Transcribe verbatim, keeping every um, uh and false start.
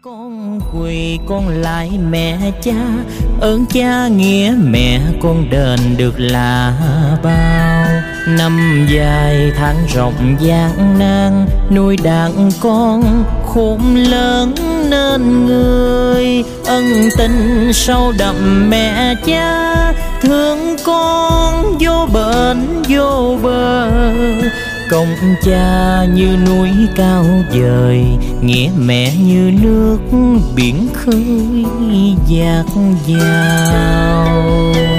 Con quỳ con lại mẹ cha, ơn cha nghĩa mẹ con đền được là bao. Năm dài tháng rộng gian nan, nuôi đàn con khôn lớn nên người. Ân tình sâu đậm mẹ cha, thương con vô bến vô bờ. Công cha như núi cao vời, nghĩa mẹ như nước biển khơi dạt dào.